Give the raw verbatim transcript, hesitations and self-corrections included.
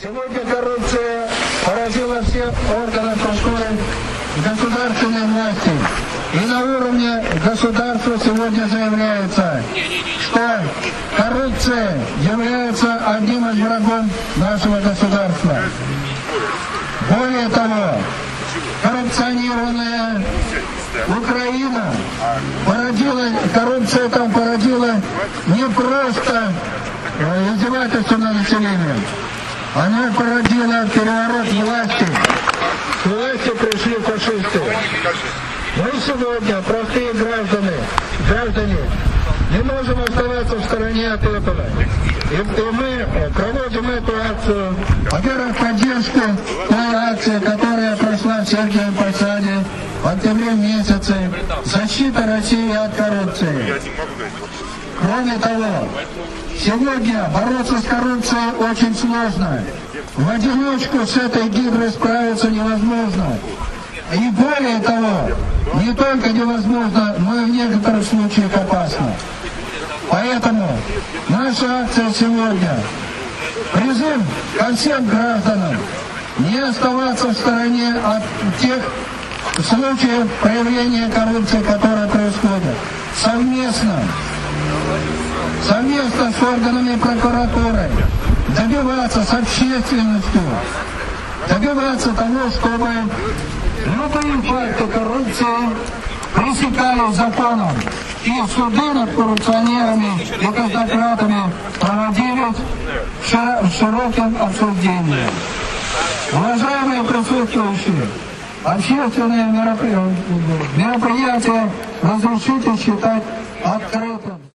Сегодня коррупция поразила все органы структуры государственной власти. И на уровне государства сегодня заявляется, что коррупция является одним из врагов нашего государства. Более того, коррупционированная Украина породила, коррупция там породила не просто издевательство над населением, она породила переворот власти. К власти пришли фашисты. Мы сегодня, простые граждане, граждане, не можем оставаться в стороне от этого. И, и мы проводим эту акцию, во-первых, поддержку той акции, которая прошла в Сергиевом Посаде в октябре месяце, защита России от коррупции. Кроме того, сегодня бороться с коррупцией очень сложно. В одиночку с этой гидрой справиться невозможно. И более того, не только невозможно, но и в некоторых случаях опасно. Поэтому наша акция сегодня — призыв ко всем гражданам не оставаться в стороне от тех случаев проявления коррупции, которые происходят. Совместно, совместно с органами прокуратуры добиваться, с общественностью, добиваться того, чтобы любые факты коррупции пресекались законом. И суды над коррупционерами и казнократами проводились в широком обсуждении. Уважаемые присутствующие, общественные мероприятия разрешите считать открытым.